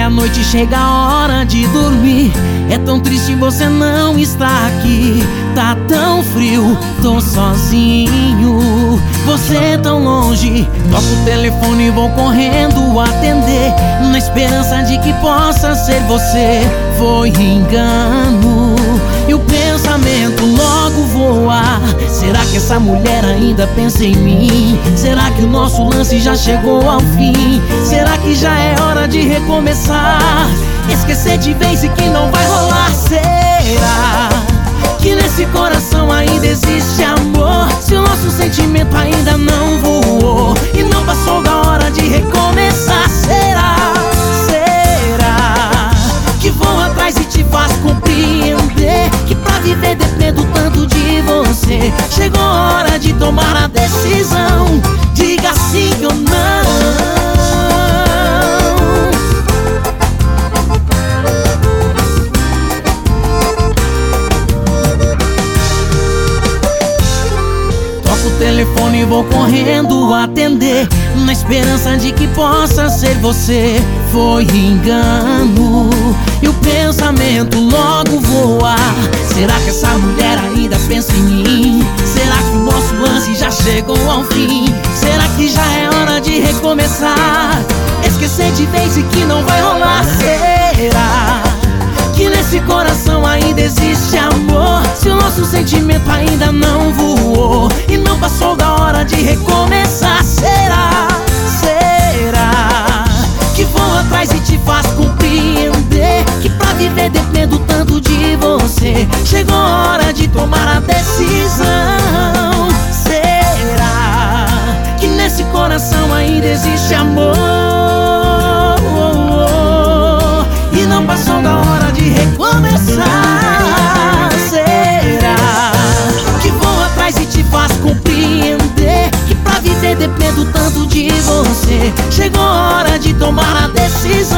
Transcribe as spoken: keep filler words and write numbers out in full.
a noite, chega a hora de dormir. É tão triste você não estar aqui. Tá tão frio, tô sozinho, você tão longe. Toco o telefone e vou correndo atender, na esperança de que possa ser você. Foi engano e o pensamento logo voa. Será que essa mulher ainda pensa em mim? Será que o nosso lance já chegou ao fim? Será que já é hora de recomeçar? Esquecer de vez e que não vai rolar? Será que nesse coração ainda existe amor? Se o nosso sentimento ainda não voou e não passou da hora de recomeçar? Será? Será que vou atrás e te faz compreender que pra viver dependo tanto de você? Chegou a hora de tomar a decisão. Diga sim ou não. Telefone, vou correndo atender, na esperança de que possa ser você. Foi engano e o pensamento logo voa. Será que essa mulher ainda pensa em mim? Será que o nosso lance já chegou ao fim? Será que já é hora de recomeçar? Esquecer de vez e que não vai rolar? Será que nesse coração ainda existe amor? Se o nosso sentimento ainda não voou e não passou da hora de recomeçar? Será? Será que vou atrás e te faz compreender que pra viver dependo tanto de você? Chegou a hora de tomar a decisão. Será que nesse coração ainda existe amor e não passou da hora de recomeçar? Será que vou atrás e te faz compreender que pra viver dependo tanto de você? Chegou a hora de tomar a decisão.